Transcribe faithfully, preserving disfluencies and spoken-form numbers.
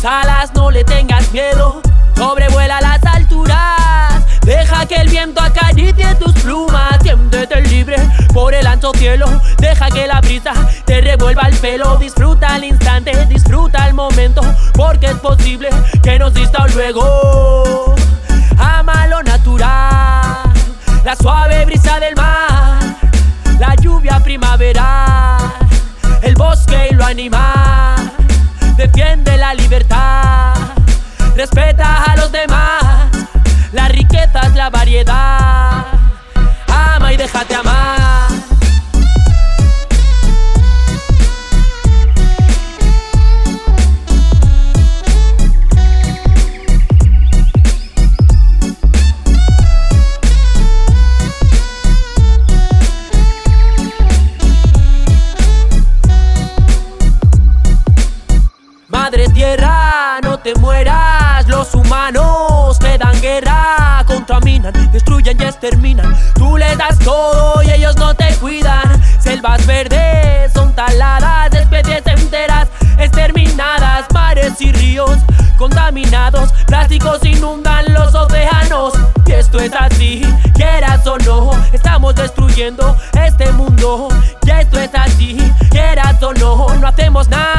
alas, no le tengas miedo. Sobrevuela las alturas, deja que el viento acaricie tus plumas. Siéntete libre por el ancho cielo, deja que la brisa te revuelva el pelo. Disfruta el instante, disfruta el momento, porque es posible que nos dista luego. Ama lo natural, la suave brisa del mar, la lluvia primaveral, el bosque y lo animal. Defiende la libertad, respeta a los demás, la riqueza es la variedad. Ama y déjate amar. Madre tierra, no te mueras. Los humanos te dan guerra, contaminan, destruyen y exterminan. Tú les das todo y ellos no te cuidan. Selvas verdes son taladas, especies enteras exterminadas. Mares y ríos contaminados, plásticos inundan los océanos. Y esto es así, quieras o no, estamos destruyendo este mundo. Y esto es así, quieras o no, no hacemos nada.